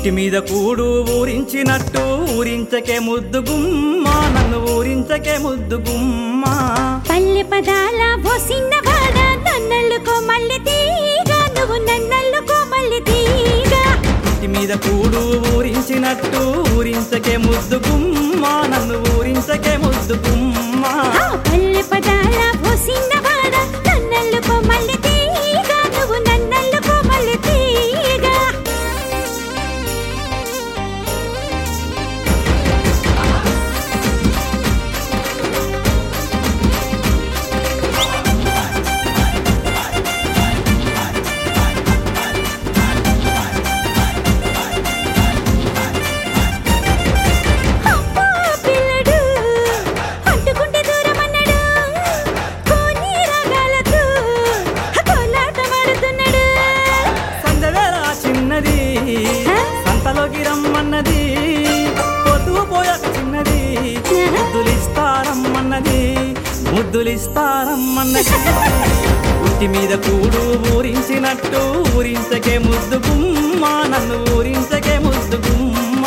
ఉట్టి మీద కూడు ఊరించినట్టు ఊరించకే ముద్దు గుమ్మ నన్ను ఊరించకే ముద్దు గుమ్మ పల్లె పదాల బోసిన్న వాడ నన్నల్లుకో మల్లె తీగ నువ్వు నన్నల్లుకో మల్లె తీగ ఉట్టి మీద కూడు ఊరించినట్టు ఊరించకే ముద్దు గుమ్మ నన్ను ఊరించకే ముద్దు గుమ్మ పల్లె పదాల బోసిన్న వాడ నన్నల్లుకో మల్లె తీగ నువ్వు నన్నల్లుకో మల్లె తీగ సంతలోకి రమ్మన్నది పొద్దు పోయాక చిన్నది ముద్దులిస్తారమ్మన్నది ఉట్టి మీద కూడు ఊరించినట్టు ఊరించకే ముద్దు గుమ్మ నన్ను ఊరించకే ముద్దు గుమ్మ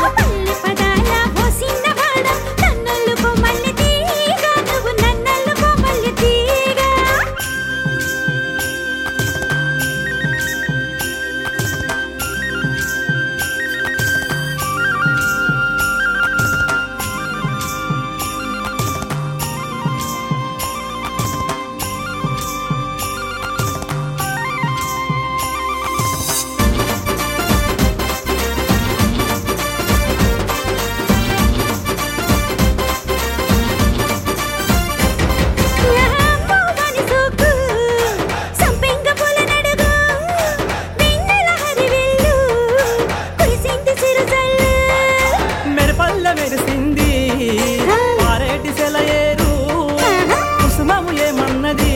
మెరిసింది పారేటి సెలయేరు కుసుమము ఏమన్నది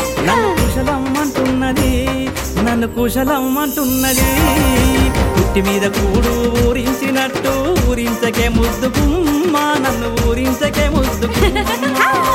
నన్ను కుశలం అంటున్నది పుట్టి మీద కూడు ఊరించినట్టు ఊరించకే ముద్దు గుమ్మ నన్ను ఊరించకే ముద్దు గుమ్మ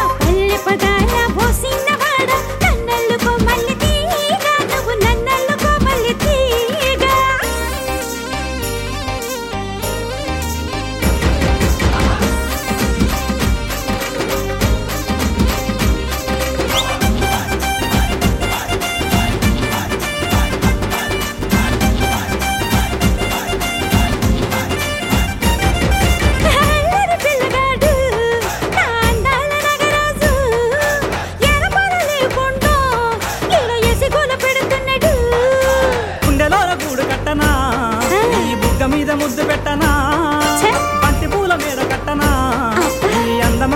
మీద ముద్దు పెట్టనా బంతి పూల మీద కట్టనా ఈ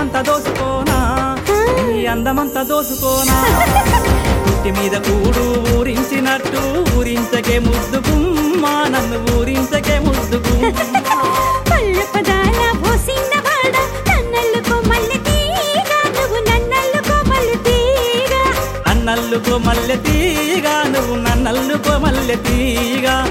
అందమంతా దోసుకోనా పుట్టి మీద కూడు ఊరించినట్టు ఊరించకే ముద్దు గుమ్మ నన్ను ఊరించకే ముద్దు గుమ్మ పల్లె పదాల బోసిన్న వాడ నన్నల్లుకో మల్లె తీగ నువ్వు నన్నల్లుకో మల్లె తీగ నన్నల్లుకో మల్లె తీగ నువ్వు నన్నల్లుకో మల్లె తీగ